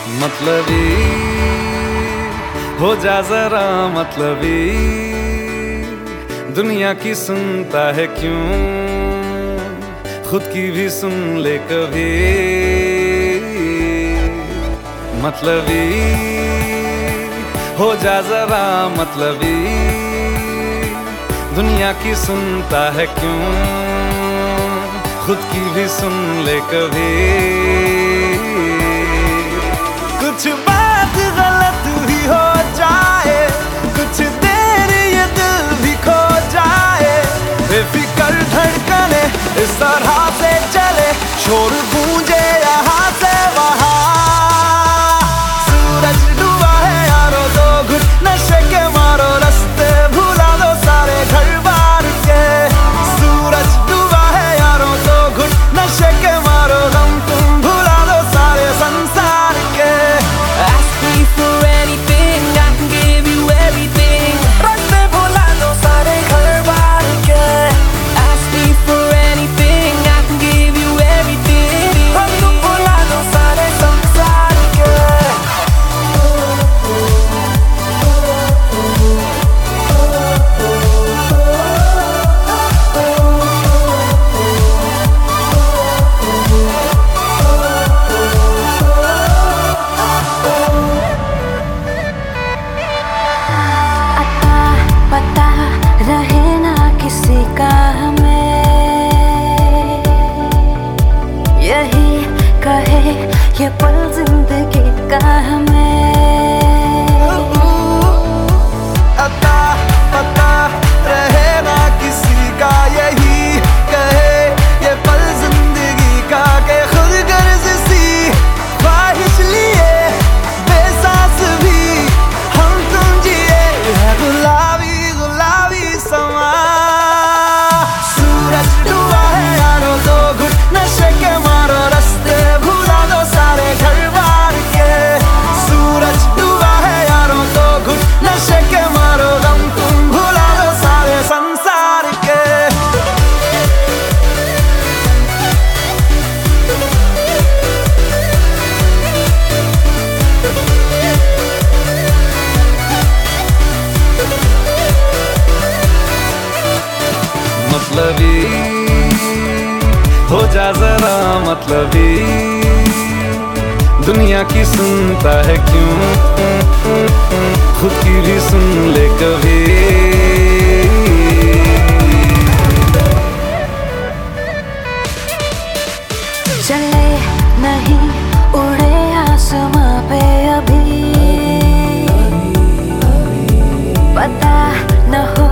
मतलबी हो जा जरा मतलबी, दुनिया की सुनता है क्यों, खुद की भी सुन ले कभी। मतलबी हो जा जरा मतलबी, दुनिया की सुनता है क्यों, खुद की भी सुन ले कभी। कुछ बात गलत भी हो जाए, कुछ देर ये दिल भी खो जाए, बेफिक्र धड़कने इस तरह से चले, शोर गूंजे यहाँ से वहाँ। सूरज डूबा है यारो, दो घुट नशे के मारो, रास्ते भुला दो सारे घर बार के। सूरज डूबा है यारो, दो घुट नशे के मारो, गम तुम भुला दो सारे संसार के। Ask me for anything, I can give you everything. रास्ते भुला दो सारे घर बार के। Ask me for anything, I can give you everything. हम तुम भुला दो सारे संसार के। रहे ना किसी का हमें, यही कहे ये पल जिंदगी का हमें। अता पता रहे ना किसी का, यही कहे ये पल जिंदगी का, के खुद गर्ज सी ख्वाहिश लिए बेसास भी हम तुम जिए है गुलाबी गुलाबी समा। सूरज डूबा है यारो, दो घुट नशे के मारो, रास्ते भुला दो सारे घर बार के। सूरज डूबा है यारो, दो घुट नशे के मारो, गम तुम भुला दो सारे संसार के। मतलबी हो जा जरा मतलबी, दुनिया की सुनता है क्यों, खुद की भी सुन ले कभी। चले नहीं उड़े आसमां पे अभी, पता न हो